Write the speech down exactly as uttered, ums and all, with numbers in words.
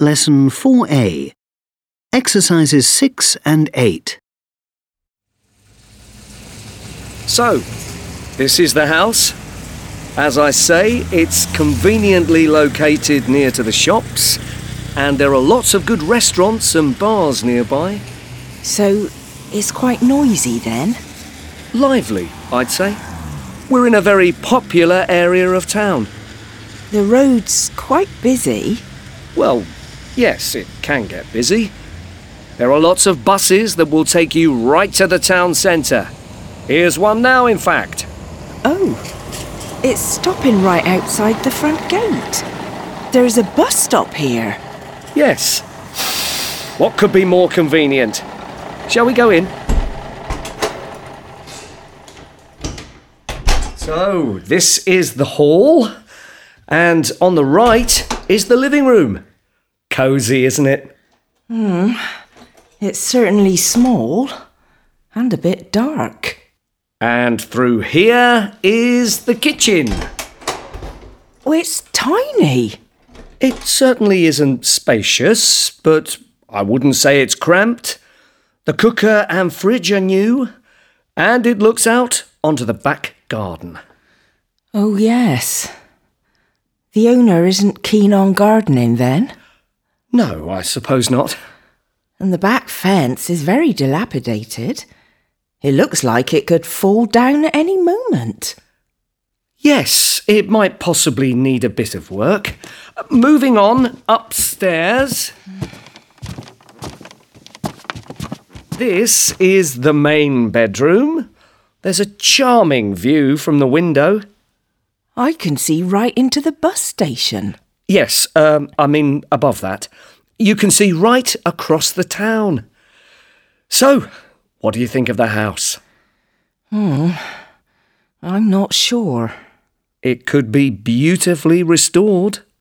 Lesson four A. Exercises six and eight. So, this is the house. As I say, it's conveniently located near to the shops, and there are lots of good restaurants and bars nearby. So, it's quite noisy then? Lively, I'd say. We're in a very popular area of town. The road's quite busy. Well, yes, it can get busy. There are lots of buses that will take you right to the town centre. Here's one now, in fact. Oh, it's stopping right outside the front gate. There's a bus stop here. Yes. What could be more convenient? Shall we go in? So, this is the hall, and on the right is the living room. Cosy, isn't it? Hmm. It's certainly small and a bit dark. And through here is the kitchen. Oh, it's tiny. It certainly isn't spacious, but I wouldn't say it's cramped. The cooker and fridge are new, and it looks out onto the back garden. Oh, yes. The owner isn't keen on gardening then? No, I suppose not. And the back fence is very dilapidated. It looks like it could fall down at any moment. Yes, it might possibly need a bit of work. Moving on, upstairs. This is the main bedroom. There's a charming view from the window. I can see right into the bus station. Yes, um, I mean above that. You can see right across the town. So, what do you think of the house? Hmm, I'm not sure. It could be beautifully restored.